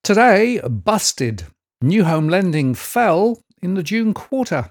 Today, busted. New home lending fell in the June quarter.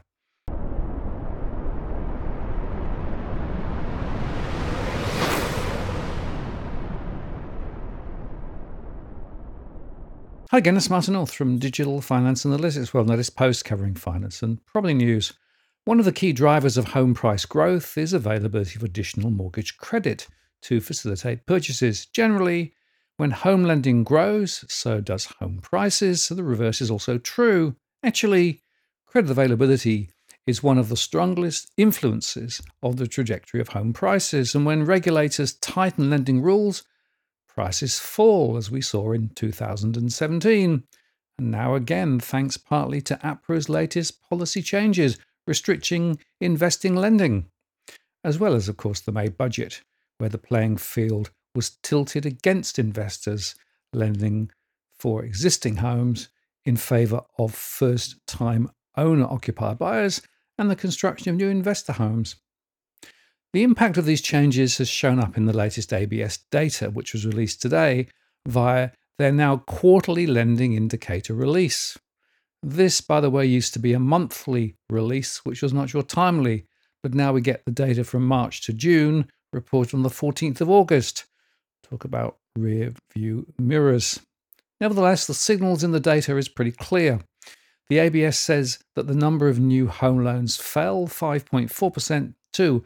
Hi again, it's Martin North from Digital Finance Analytics. Well, notice post covering finance and probably news. One of the key drivers of home price growth is availability of additional mortgage credit to facilitate purchases. Generally, when home lending grows, so does home prices. So the reverse is also true. Actually, credit availability is one of the strongest influences of the trajectory of home prices. And when regulators tighten lending rules, prices fall, as we saw in 2017. And now again, thanks partly to APRA's latest policy changes restricting investing lending, as well as, of course, the May budget, where the playing field was tilted against investors lending for existing homes in favour of first-time owner-occupier buyers and the construction of new investor homes. The impact of these changes has shown up in the latest ABS data, which was released today via their now quarterly lending indicator release. This, by the way, used to be a monthly release, which was much more timely, but now we get the data from March to June, reported on the 14th of August. Talk about rear view mirrors. Nevertheless, the signals in the data is pretty clear. The ABS says that the number of new home loans fell 5.4% to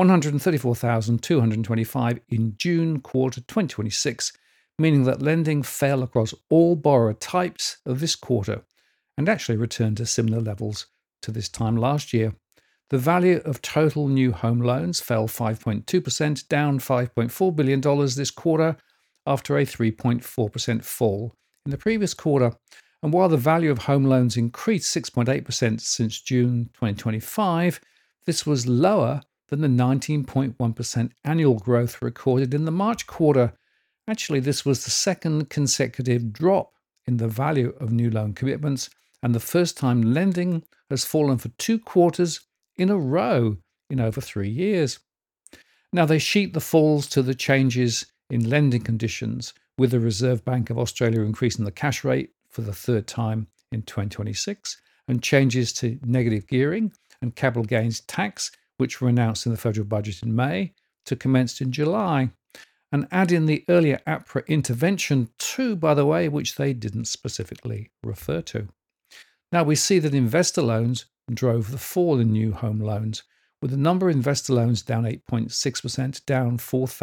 134,225 in June quarter 2026, meaning that lending fell across all borrower types of this quarter and actually returned to similar levels to this time last year. The value of total new home loans fell 5.2%, down $5.4 billion this quarter after a 3.4% fall in the previous quarter. And while the value of home loans increased 6.8% since June 2025, this was lower than the 19.1% annual growth recorded in the March quarter. Actually, this was the second consecutive drop in the value of new loan commitments, and the first time lending has fallen for 2 quarters in a row in over 3 years. Now, they sheet the falls to the changes in lending conditions, with the Reserve Bank of Australia increasing the cash rate for the third time in 2026, and changes to negative gearing and capital gains tax, which were announced in the federal budget in May, to commence in July. And add in the earlier APRA intervention too, by the way, which they didn't specifically refer to. Now we see that investor loans drove the fall in new home loans, with the number of investor loans down 8.6%, down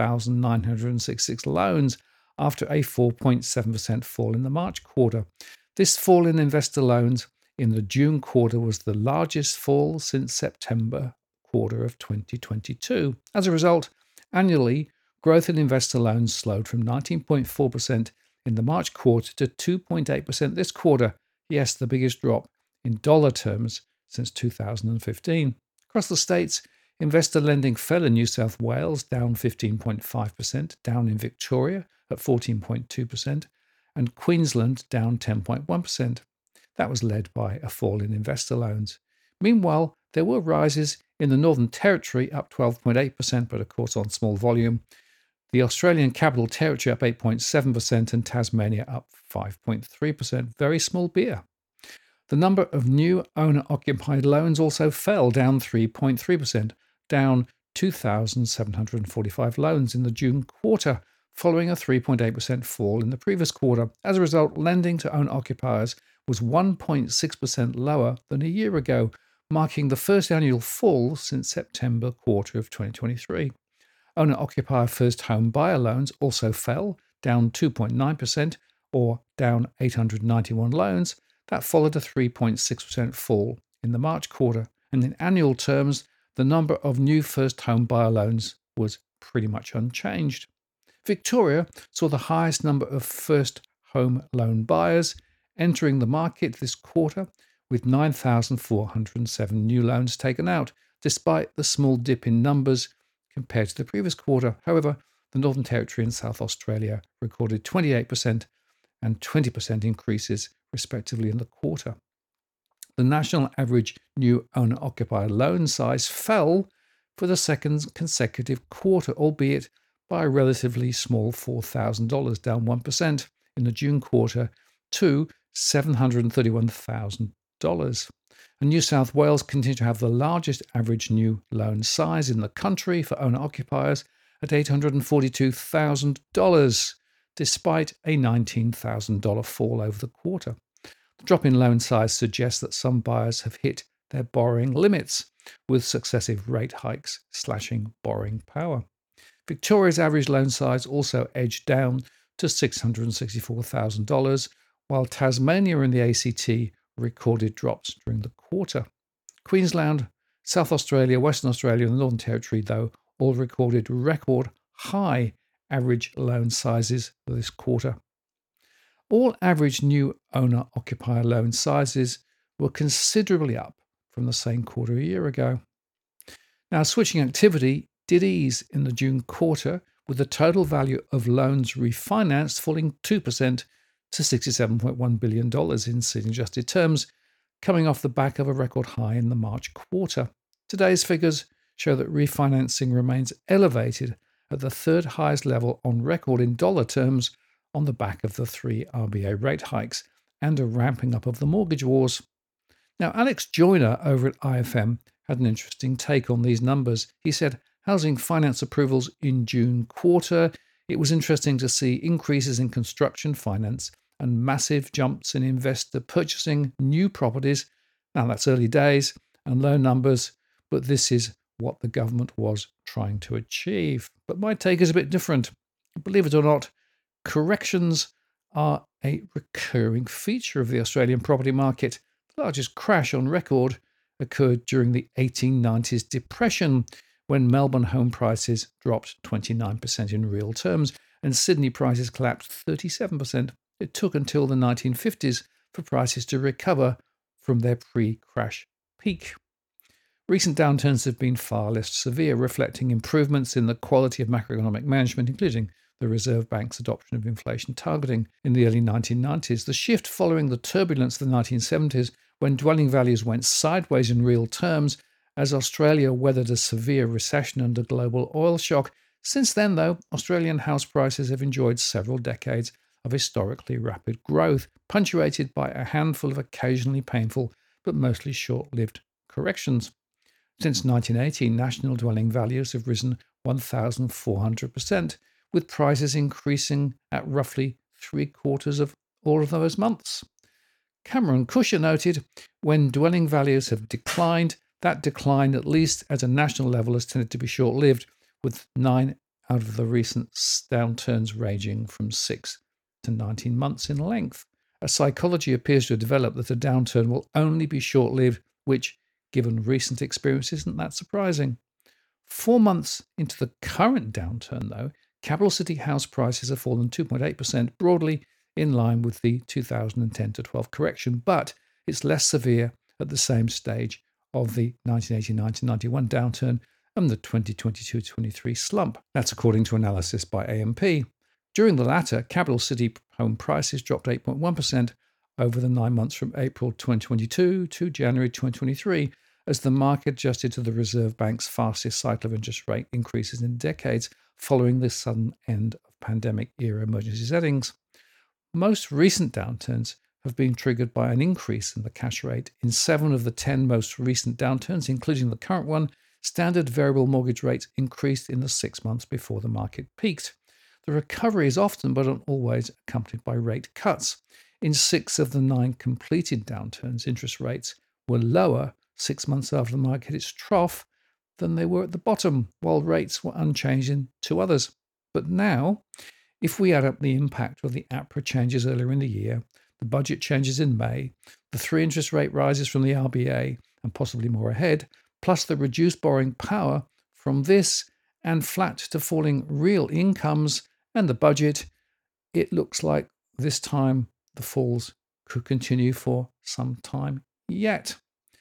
4,966 loans after a 4.7% fall in the March quarter. This fall in investor loans in the June quarter was the largest fall since September quarter of 2022. As a result, annually, growth in investor loans slowed from 19.4% in the March quarter to 2.8% this quarter. Yes, the biggest drop in dollar terms since 2015. Across the states, investor lending fell in New South Wales, down 15.5%, down in Victoria at 14.2%, and Queensland down 10.1%. That was led by a fall in investor loans. Meanwhile, there were rises in the Northern Territory, up 12.8%, but of course on small volume. The Australian Capital Territory up 8.7% and Tasmania up 5.3%. Very small beer. The number of new owner-occupied loans also fell, down 3.3%, down 2,745 loans in the June quarter, following a 3.8% fall in the previous quarter. As a result, lending to owner-occupiers was 1.6% lower than a year ago, marking the first annual fall since September quarter of 2023. Owner-occupier first home buyer loans also fell, down 2.9%, or down 891 loans. That followed a 3.6% fall in the March quarter. And in annual terms, the number of new first home buyer loans was pretty much unchanged. Victoria saw the highest number of first home loan buyers entering the market this quarter, with 9,407 new loans taken out, despite the small dip in numbers compared to the previous quarter. However, the Northern Territory and South Australia recorded 28% and 20% increases, respectively, in the quarter. The national average new owner-occupier loan size fell for the second consecutive quarter, albeit by a relatively small $4,000, down 1% in the June quarter to $731,000. And New South Wales continued to have the largest average new loan size in the country for owner-occupiers at $842,000, despite a $19,000 fall over the quarter. The drop in loan size suggests that some buyers have hit their borrowing limits, with successive rate hikes slashing borrowing power. Victoria's average loan size also edged down to $664,000, while Tasmania and the ACT recorded drops during the quarter. Queensland, South Australia, Western Australia, and the Northern Territory, though, all recorded record high average loan sizes for this quarter. All average new owner-occupier loan sizes were considerably up from the same quarter a year ago. Now, switching activity did ease in the June quarter, with the total value of loans refinanced falling 2% to $67.1 billion in Sydney-adjusted terms, coming off the back of a record high in the March quarter. Today's figures show that refinancing remains elevated at the third highest level on record in dollar terms on the back of the 3 RBA rate hikes and a ramping up of the mortgage wars. Now, Alex Joyner over at IFM had an interesting take on these numbers. He said, housing finance approvals in June quarter, it was interesting to see increases in construction finance and massive jumps in investor purchasing new properties. Now, that's early days and low numbers, but this is what the government was trying to achieve. But my take is a bit different. Believe it or not, corrections are a recurring feature of the Australian property market. The largest crash on record occurred during the 1890s depression, when Melbourne home prices dropped 29% in real terms and Sydney prices collapsed 37%. It took until the 1950s for prices to recover from their pre-crash peak. Recent downturns have been far less severe, reflecting improvements in the quality of macroeconomic management, including the Reserve Bank's adoption of inflation targeting in the early 1990s. The shift following the turbulence of the 1970s, when dwelling values went sideways in real terms, as Australia weathered a severe recession and a global oil shock. Since then, though, Australian house prices have enjoyed several decades of historically rapid growth, punctuated by a handful of occasionally painful but mostly short-lived corrections. Since 1918, national dwelling values have risen 1,400%, with prices increasing at roughly 3/4 of all of those months. Cameron Cusher noted, when dwelling values have declined, that decline, at least at a national level, has tended to be short-lived, with 9 out of the recent downturns ranging from 6 to 19 months in length. A psychology appears to have developed that a downturn will only be short-lived, which, given recent experience, isn't that surprising. 4 months into the current downturn, though, capital city house prices have fallen 2.8%, broadly in line with the 2010-12 correction, but it's less severe at the same stage of the 1989-91 downturn and the 2022-23 slump. That's according to analysis by AMP. During the latter, capital city home prices dropped 8.1% over the 9 months from April 2022 to January 2023, as the market adjusted to the Reserve Bank's fastest cycle of interest rate increases in decades following the sudden end of pandemic-era emergency settings. Most recent downturns have been triggered by an increase in the cash rate. In 7 of the 10 most recent downturns, including the current one, standard variable mortgage rates increased in the 6 months before the market peaked. The recovery is often, but not always, accompanied by rate cuts. In 6 of the 9 completed downturns, interest rates were lower 6 months after the market hit its trough than they were at the bottom, while rates were unchanged in 2 others. But now, if we add up the impact of the APRA changes earlier in the year, the budget changes in May, the 3 interest rate rises from the RBA and possibly more ahead, plus the reduced borrowing power from this and flat to falling real incomes and the budget, it looks like this time the falls could continue for some time yet.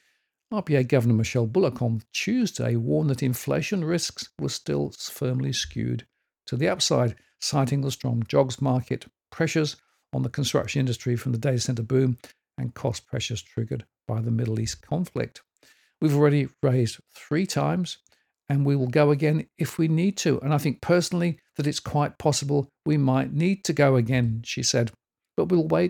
RBA Governor Michelle Bullock on Tuesday warned that inflation risks were still firmly skewed to the upside, citing the strong jobs market, pressures on the construction industry from the data center boom, and cost pressures triggered by the Middle East conflict. We've already raised 3 times, and we will go again if we need to. And I think personally that it's quite possible we might need to go again, she said. But we'll wait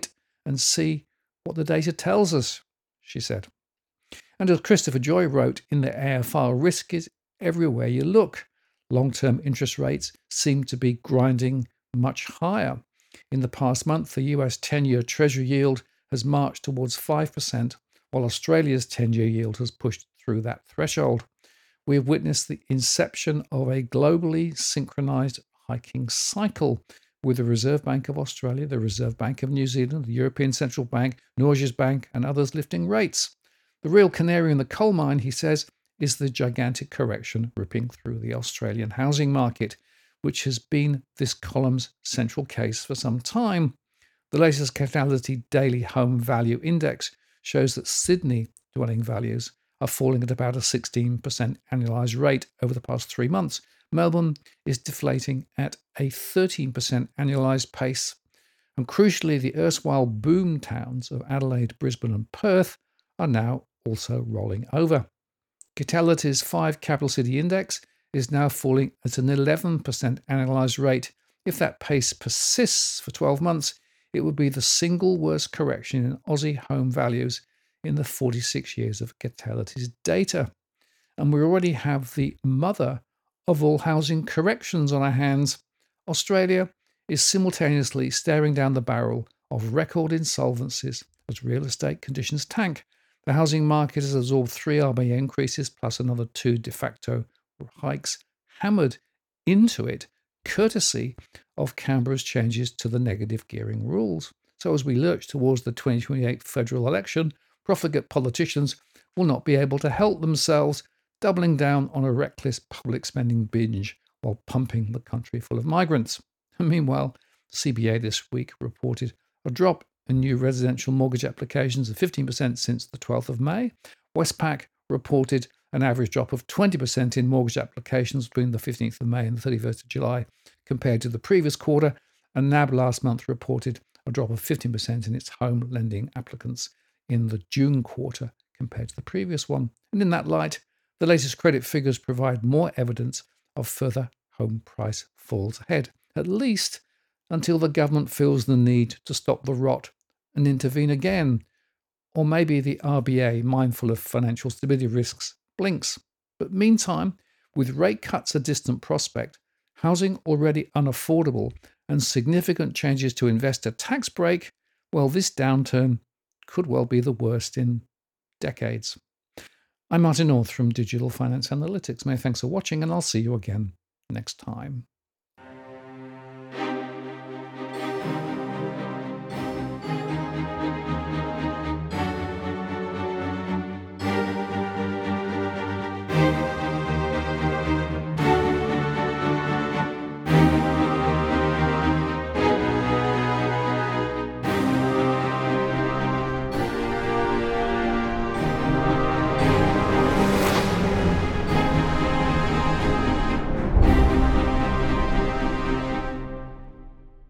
and see what the data tells us, she said. And as Christopher Joy wrote in the AFR, risk is everywhere you look. Long-term interest rates seem to be grinding much higher. In the past month, the US 10-year Treasury yield has marched towards 5%, while Australia's 10-year yield has pushed through that threshold. We have witnessed the inception of a globally synchronized hiking cycle with the Reserve Bank of Australia, the Reserve Bank of New Zealand, the European Central Bank, Norges Bank, and others lifting rates. The real canary in the coal mine, he says, is the gigantic correction ripping through the Australian housing market, which has been this column's central case for some time. The latest Catality Daily Home Value Index shows that Sydney dwelling values are falling at about a 16% annualized rate over the past 3 months. Melbourne is deflating at a 13% annualized pace. And crucially, the erstwhile boom towns of Adelaide, Brisbane, and Perth are now also rolling over. Catality's 5 capital city index is now falling at an 11% annualized rate. If that pace persists for 12 months, it would be the single worst correction in Aussie home values in the 46 years of Catality's data. And we already have the mother of all housing corrections on our hands. Australia is simultaneously staring down the barrel of record insolvencies as real estate conditions tank. The housing market has absorbed 3 RBA increases plus another 2 de facto hikes hammered into it, courtesy of Canberra's changes to the negative gearing rules. So as we lurch towards the 2028 federal election, profligate politicians will not be able to help themselves, doubling down on a reckless public spending binge while pumping the country full of migrants. And meanwhile, CBA this week reported a drop in new residential mortgage applications of 15% since the 12th of May. Westpac reported an average drop of 20% in mortgage applications between the 15th of May and the 31st of July compared to the previous quarter, and NAB last month reported a drop of 15% in its home lending applicants in the June quarter compared to the previous one. And in that light, the latest credit figures provide more evidence of further home price falls ahead, at least until the government feels the need to stop the rot and intervene again. Or maybe the RBA, mindful of financial stability risks, blinks. But meantime, with rate cuts a distant prospect, housing already unaffordable, and significant changes to investor tax break, well, this downturn could well be the worst in decades. I'm Martin North from Digital Finance Analytics. Many thanks for watching, and I'll see you again next time.